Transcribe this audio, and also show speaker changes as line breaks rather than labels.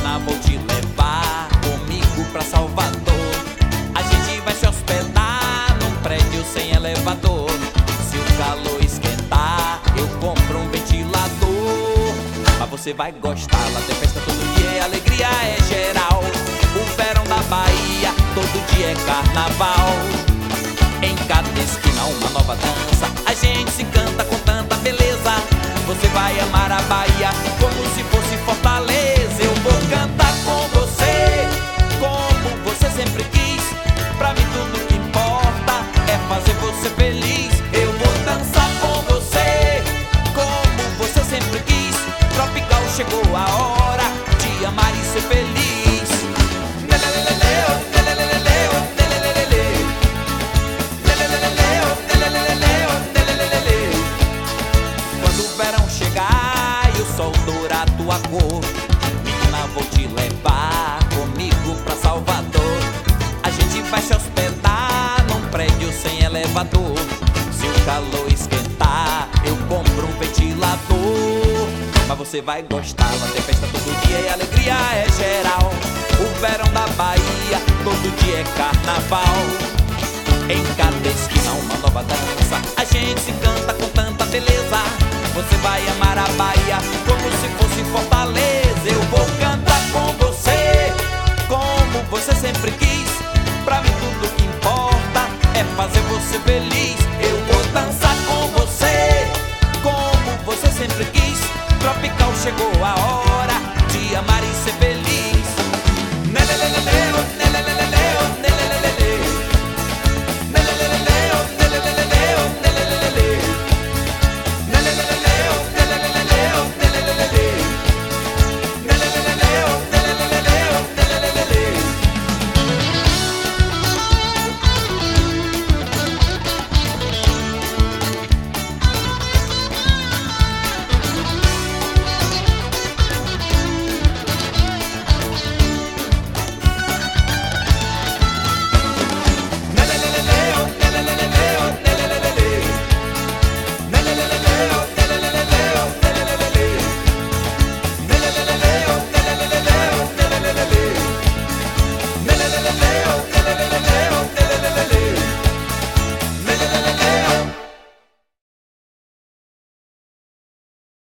Menina, vou te levar comigo pra Salvador. A gente vai se hospedar num prédio sem elevador. Se o calor esquentar, eu compro um ventilador. Mas você vai gostar, lá tem festa todo dia e a alegria é geral. O verão da Bahia, todo dia é carnaval. Em cada esquina uma nova dança, a gente se canta com tanta beleza. Você vai amar a Bahia como se fosse Fortaleza. Eu vou cantar com você, como você sempre quis. Pra mim tudo que importa é fazer você feliz. Eu vou dançar com você, como você sempre quis. Tropical, chegou a hora de amar e ser feliz. Quando o verão chegar e o sol dourar tua cor, menina, vou te levar comigo pra Salvador. A gente vai se hospedar num prédio sem elevador. Se o calor esquentar, eu compro um ventilador. Mas você vai gostar, lá tem festa todo dia e a alegria é geral. O verão da Bahia, todo dia é carnaval. Em cada esquina uma nova dança, a gente se canta com tanta beleza. Você vai amar a Bahia como se fosse Fortaleza. Eu vou cantar com você, como você sempre quis. Pra mim tudo que importa é fazer você feliz. Eu vou dançar com você, como você sempre quis. Tropical, chegou a hora